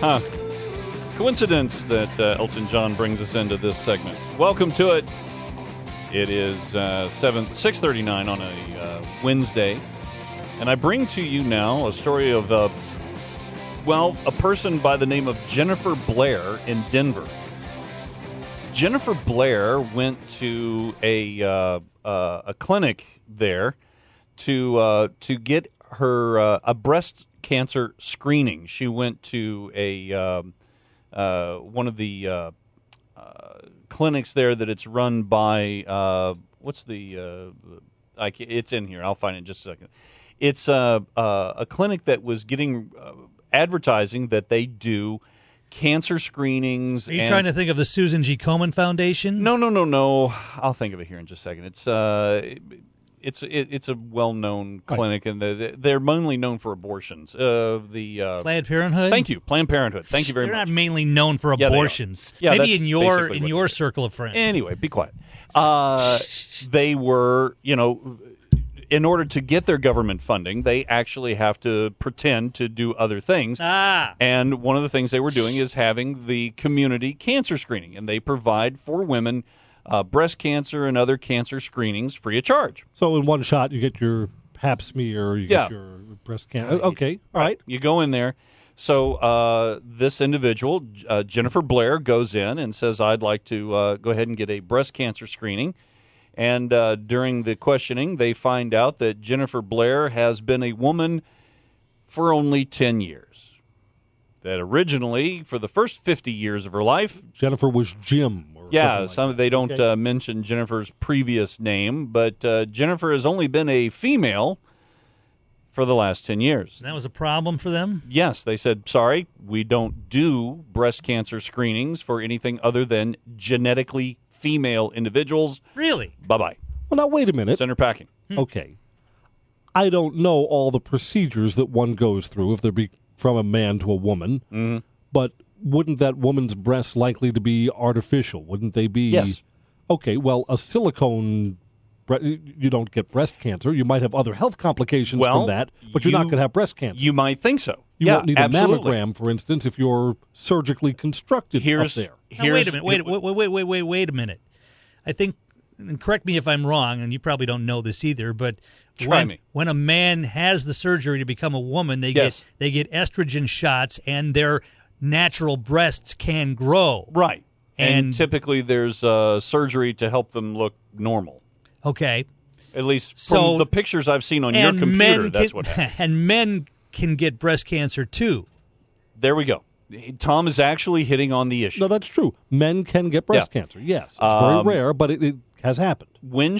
Huh. Coincidence that Elton John brings us into this segment. Welcome to it. It is 6:39 on a Wednesday, and I bring to you now a story of a person by the name of Jennifer Blair in Denver. Jennifer Blair went to a clinic there to get her a breast cancer screening. She went to a one of the clinics there that it's run by. It's in here. I'll find it in just a second. It's a clinic that was getting advertising that they do cancer screenings. Are you trying to think of the Susan G. Komen Foundation? No. I'll think of it here in just a second. It's a well-known clinic, and they're mainly known for abortions. Planned Parenthood? Thank you, Planned Parenthood. Thank you very much. They're not mainly known for abortions. Yeah, maybe in your circle of friends. Anyway, be quiet. They were, in order to get their government funding, they actually have to pretend to do other things. And one of the things they were doing is having the community cancer screening, and they provide for women breast cancer and other cancer screenings free of charge. So in one shot, you get your pap smear, you get your breast cancer. Okay, all right. You go in there. So this individual, Jennifer Blair, goes in and says, I'd like to go ahead and get a breast cancer screening. And during the questioning, they find out that Jennifer Blair has been a woman for only 10 years. That originally, for the first 50 years of her life, Jennifer was Jim. They don't mention Jennifer's previous name, but Jennifer has only been a female for the last 10 years. And that was a problem for them? Yes, they said, sorry, we don't do breast cancer screenings for anything other than genetically female individuals. Really? Bye-bye. Well, now, wait a minute. Send her packing. Okay. I don't know all the procedures that one goes through if they're from a man to a woman, but wouldn't that woman's breasts likely to be artificial? Wouldn't they be? Yes. Okay, well, a silicone, you don't get breast cancer. You might have other health complications from that, but you're not going to have breast cancer. You might think so. You won't need a mammogram, for instance, if you're surgically constructed up there. Now, wait a minute. Wait a minute. I think, and correct me if I'm wrong, and you probably don't know this either, but when a man has the surgery to become a woman, they get estrogen shots, and their natural breasts can grow. Right. And typically there's surgery to help them look normal. Okay. At least from the pictures I've seen on your computer, that's what happens. And men can get breast cancer, too. There we go. Tom is actually hitting on the issue. No, that's true. Men can get breast cancer, yes. It's very rare, but it has happened. When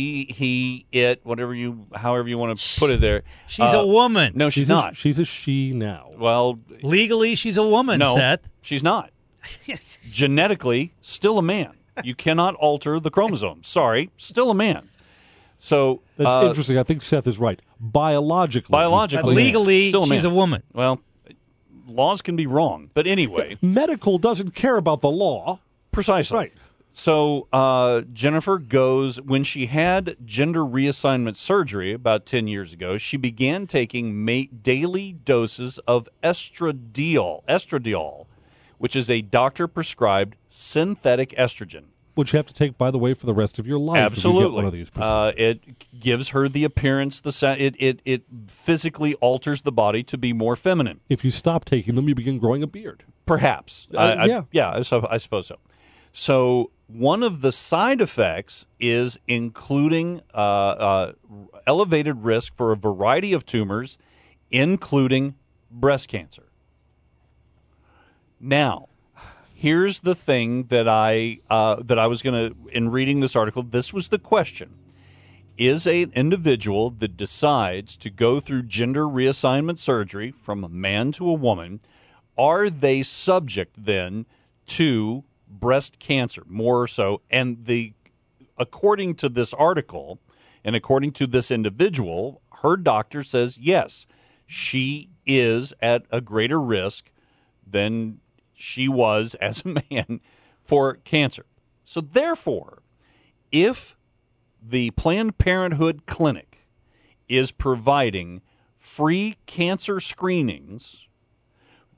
however you want to put it there. She's a woman. No, she's not. She's a she now. Well, legally, she's a woman, no, Seth. She's not. Genetically, still a man. You cannot alter the chromosomes. Sorry, still a man. So that's interesting. I think Seth is right. Biologically, legally, she's a woman. Well, laws can be wrong, but anyway, medical doesn't care about the law. Precisely. Right. So Jennifer goes, when she had gender reassignment surgery about 10 years ago, she began taking daily doses of estradiol, which is a doctor-prescribed synthetic estrogen. Which you have to take, by the way, for the rest of your life. Absolutely. If you get one of these it gives her the appearance, it physically alters the body to be more feminine. If you stop taking them, you begin growing a beard. Perhaps. I suppose so. So one of the side effects is including elevated risk for a variety of tumors, including breast cancer. Now, here's the thing that I was going to, in reading this article, this was the question. Is an individual that decides to go through gender reassignment surgery from a man to a woman, are they subject then to breast cancer, more so? And according to this article, and according to this individual, her doctor says, yes, she is at a greater risk than she was as a man for cancer. So therefore, if the Planned Parenthood clinic is providing free cancer screenings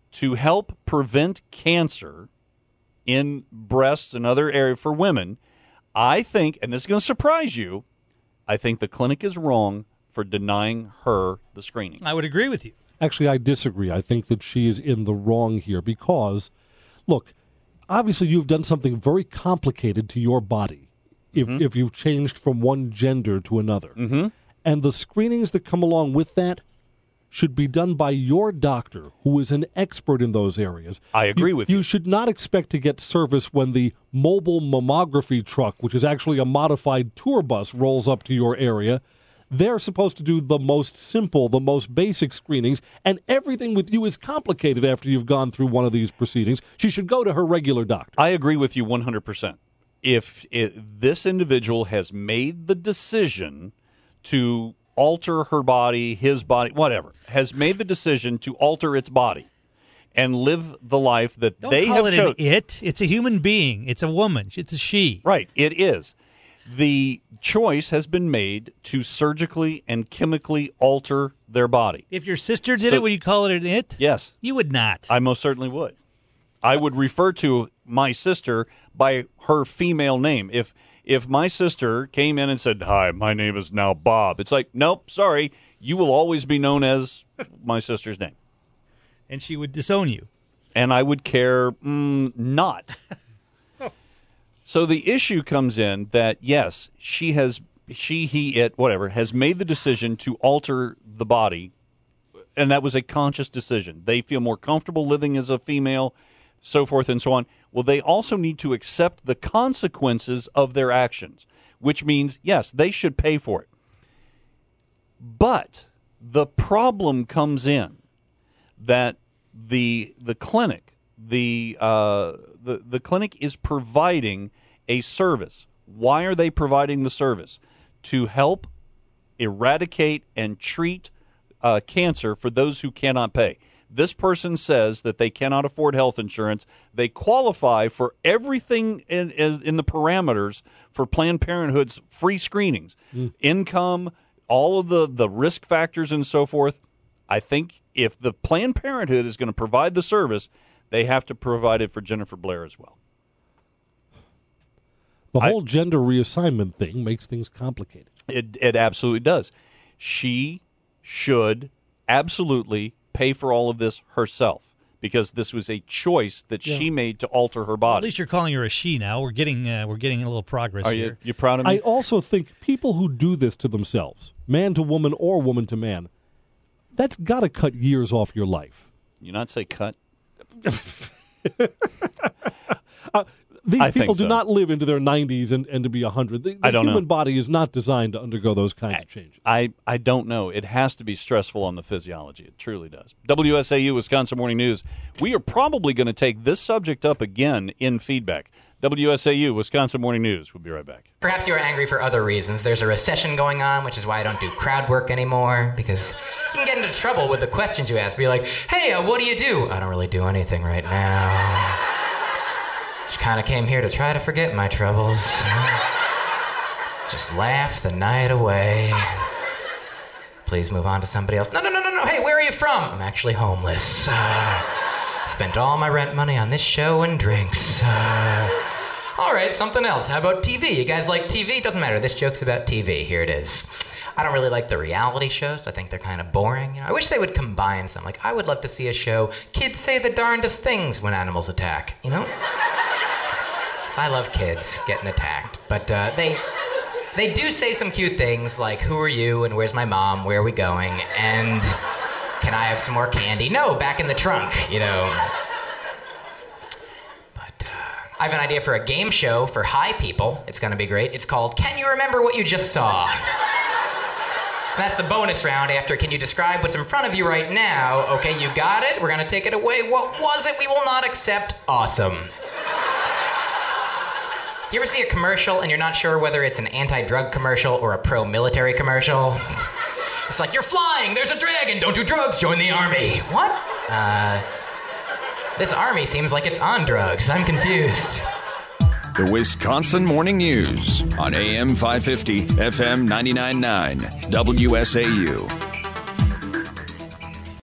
to help prevent cancer in breasts and other areas for women, I think, and this is going to surprise you, I think the clinic is wrong for denying her the screening. I would agree with you. Actually, I disagree. I think that she is in the wrong here because, look, obviously you've done something very complicated to your body if you've changed from one gender to another. Mm-hmm. And the screenings that come along with that should be done by your doctor, who is an expert in those areas. I agree with you. You should not expect to get service when the mobile mammography truck, which is actually a modified tour bus, rolls up to your area. They're supposed to do the most simple, the most basic screenings, and everything with you is complicated after you've gone through one of these proceedings. She should go to her regular doctor. I agree with you 100%. If this individual has made the decision to alter her body, his body, whatever, has made the decision to alter its body and live the life that they have chosen. Don't call it an it. It's a human being. It's a woman. It's a she. Right. It is. The choice has been made to surgically and chemically alter their body. If your sister did it, would you call it an it? Yes. You would not. I most certainly would. I would refer to my sister by her female name. If my sister came in and said, "Hi, my name is now Bob," it's like, nope, sorry, you will always be known as my sister's name. And she would disown you. And I would care not. So the issue comes in that, yes, it has made the decision to alter the body, and that was a conscious decision. They feel more comfortable living as a female, so forth and so on. Well, they also need to accept the consequences of their actions, which means, yes, they should pay for it. But the problem comes in that the clinic, the clinic is providing a service. Why are they providing the service? To help eradicate and treat cancer for those who cannot pay. This person says that they cannot afford health insurance. They qualify for everything in the parameters for Planned Parenthood's free screenings, income, all of the risk factors and so forth. I think if the Planned Parenthood is going to provide the service, they have to provide it for Jennifer Blair as well. The whole gender reassignment thing makes things complicated. It absolutely does. She should absolutely pay for all of this herself because this was a choice that she made to alter her body. Well, at least you're calling her a she now. We're getting a little progress here. You proud of me? I also think people who do this to themselves, man to woman or woman to man, that's got to cut years off your life. You not say cut? These people do not live into their 90s and to be 100. The human body is not designed to undergo those kinds of changes. I don't know. It has to be stressful on the physiology. It truly does. WSAU, Wisconsin Morning News. We are probably going to take this subject up again in feedback. WSAU, Wisconsin Morning News. We'll be right back. Perhaps you are angry for other reasons. There's a recession going on, which is why I don't do crowd work anymore, because you can get into trouble with the questions you ask. Be like, hey, what do you do? I don't really do anything right now. Just kind of came here to try to forget my troubles. Just laugh the night away. Please move on to somebody else. No. Hey, where are you from? I'm actually homeless. Spent all my rent money on this show and drinks. All right, something else. How about TV? You guys like TV? Doesn't matter. This joke's about TV. Here it is. I don't really like the reality shows. I think they're kind of boring. I wish they would combine some. Like, I would love to see a show, kids say the darndest things when animals attack, you know? So I love kids getting attacked. But they do say some cute things like, who are you and where's my mom? Where are we going? And can I have some more candy? No, back in the trunk, you know. But I have an idea for a game show for high people. It's going to be great. It's called Can You Remember What You Just Saw? That's the bonus round after Can You Describe What's in Front of You Right Now? Okay, you got it. We're going to take it away. What was it? We will not accept. Awesome. You ever see a commercial and you're not sure whether it's an anti-drug commercial or a pro-military commercial? It's like, you're flying, there's a dragon, don't do drugs, join the army. What? This army seems like it's on drugs. I'm confused. The Wisconsin Morning News on AM 550, FM 99.9, WSAU.